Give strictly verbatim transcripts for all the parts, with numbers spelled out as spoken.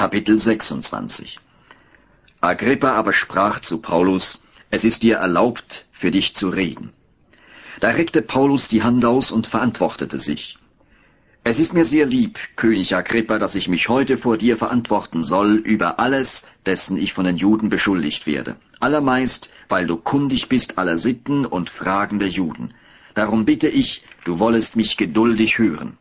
Kapitel sechsundzwanzig. Agrippa aber sprach zu Paulus: Es ist dir erlaubt, für dich zu reden. Da reckte Paulus die Hand aus und verantwortete sich: Es ist mir sehr lieb, König Agrippa, dass ich mich heute vor dir verantworten soll über alles, dessen ich von den Juden beschuldigt werde. Allermeist, weil du kundig bist aller Sitten und Fragen der Juden. Darum bitte ich, du wollest mich geduldig hören.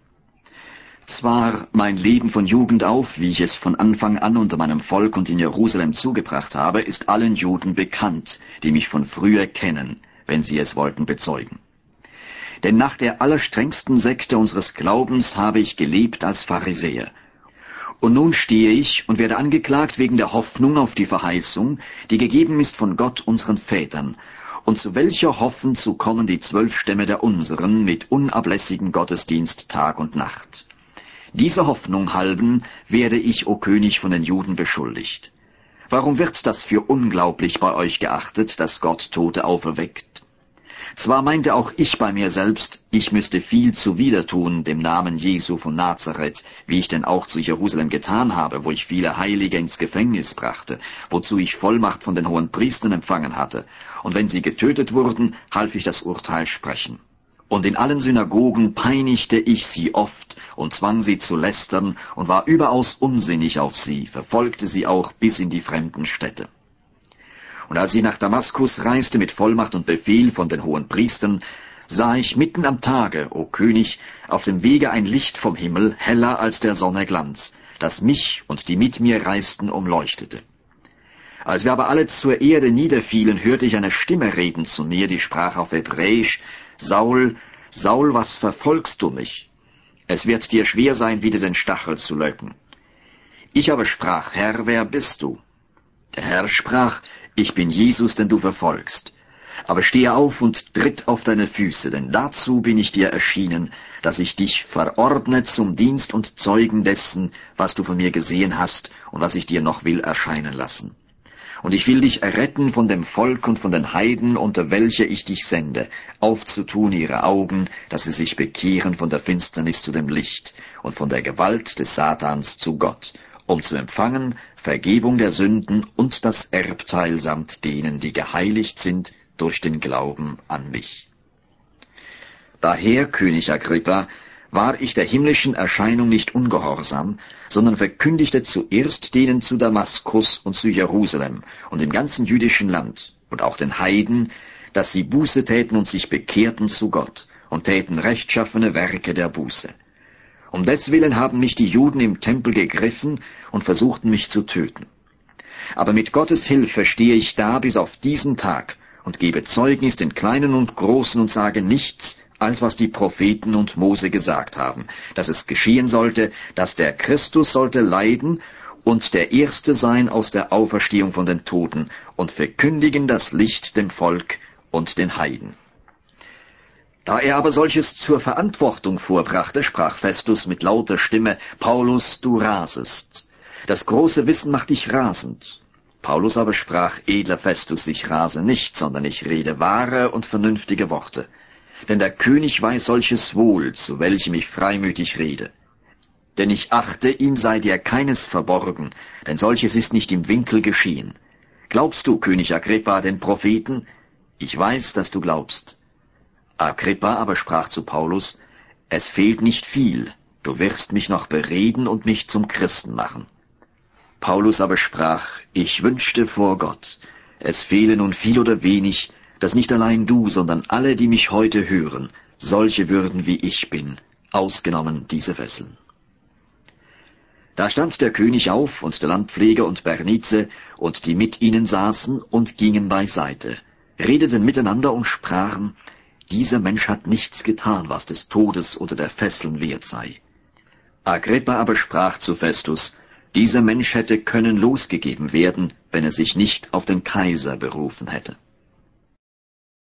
Zwar mein Leben von Jugend auf, wie ich es von Anfang an unter meinem Volk und in Jerusalem zugebracht habe, ist allen Juden bekannt, die mich von früher kennen, wenn sie es wollten bezeugen. Denn nach der allerstrengsten Sekte unseres Glaubens habe ich gelebt als Pharisäer. Und nun stehe ich und werde angeklagt wegen der Hoffnung auf die Verheißung, die gegeben ist von Gott unseren Vätern, und zu welcher hoffen zu kommen die zwölf Stämme der unseren mit unablässigem Gottesdienst Tag und Nacht. Dieser Hoffnung halben werde ich, o König, von den Juden beschuldigt. Warum wird das für unglaublich bei euch geachtet, dass Gott Tote auferweckt? Zwar meinte auch ich bei mir selbst, ich müsste viel zuwider tun dem Namen Jesu von Nazareth, wie ich denn auch zu Jerusalem getan habe, wo ich viele Heilige ins Gefängnis brachte, wozu ich Vollmacht von den Hohenpriestern empfangen hatte, und wenn sie getötet wurden, half ich das Urteil sprechen. Und in allen Synagogen peinigte ich sie oft und zwang sie zu lästern und war überaus unsinnig auf sie, verfolgte sie auch bis in die fremden Städte. Und als ich nach Damaskus reiste mit Vollmacht und Befehl von den Hohenpriestern, sah ich mitten am Tage, o König, auf dem Wege ein Licht vom Himmel, heller als der Sonne Glanz, das mich und die mit mir reisten umleuchtete. Als wir aber alle zur Erde niederfielen, hörte ich eine Stimme reden zu mir, die sprach auf Hebräisch: Saul, Saul, was verfolgst du mich? Es wird dir schwer sein, wieder den Stachel zu löcken. Ich aber sprach: Herr, wer bist du? Der Herr sprach: Ich bin Jesus, den du verfolgst. Aber stehe auf und tritt auf deine Füße, denn dazu bin ich dir erschienen, dass ich dich verordne zum Dienst und Zeugen dessen, was du von mir gesehen hast und was ich dir noch will erscheinen lassen. Und ich will dich erretten von dem Volk und von den Heiden, unter welche ich dich sende, aufzutun ihre Augen, dass sie sich bekehren von der Finsternis zu dem Licht und von der Gewalt des Satans zu Gott, um zu empfangen Vergebung der Sünden und das Erbteil samt denen, die geheiligt sind durch den Glauben an mich. Daher, König Agrippa, war ich der himmlischen Erscheinung nicht ungehorsam, sondern verkündigte zuerst denen zu Damaskus und zu Jerusalem und im ganzen jüdischen Land und auch den Heiden, dass sie Buße täten und sich bekehrten zu Gott und täten rechtschaffene Werke der Buße. Um deswillen haben mich die Juden im Tempel gegriffen und versuchten mich zu töten. Aber mit Gottes Hilfe stehe ich da bis auf diesen Tag und gebe Zeugnis den Kleinen und Großen und sage nichts, als was die Propheten und Mose gesagt haben, dass es geschehen sollte, dass der Christus sollte leiden und der Erste sein aus der Auferstehung von den Toten und verkündigen das Licht dem Volk und den Heiden. Da er aber solches zur Verantwortung vorbrachte, sprach Festus mit lauter Stimme: Paulus, du rasest. Das große Wissen macht dich rasend. Paulus aber sprach: Edler Festus, ich rase nicht, sondern ich rede wahre und vernünftige Worte. Denn der König weiß solches wohl, zu welchem ich freimütig rede. Denn ich achte, ihm sei dir keines verborgen, denn solches ist nicht im Winkel geschehen. Glaubst du, König Agrippa, den Propheten? Ich weiß, dass du glaubst. Agrippa aber sprach zu Paulus: Es fehlt nicht viel, du wirst mich noch bereden und mich zum Christen machen. Paulus aber sprach: Ich wünschte vor Gott, es fehle nun viel oder wenig, dass nicht allein du, sondern alle, die mich heute hören, solche würden wie ich bin, ausgenommen diese Fesseln. Da stand der König auf und der Landpfleger und Bernice und die mit ihnen saßen und gingen beiseite, redeten miteinander und sprachen: Dieser Mensch hat nichts getan, was des Todes oder der Fesseln wert sei. Agrippa aber sprach zu Festus: Dieser Mensch hätte können losgegeben werden, wenn er sich nicht auf den Kaiser berufen hätte.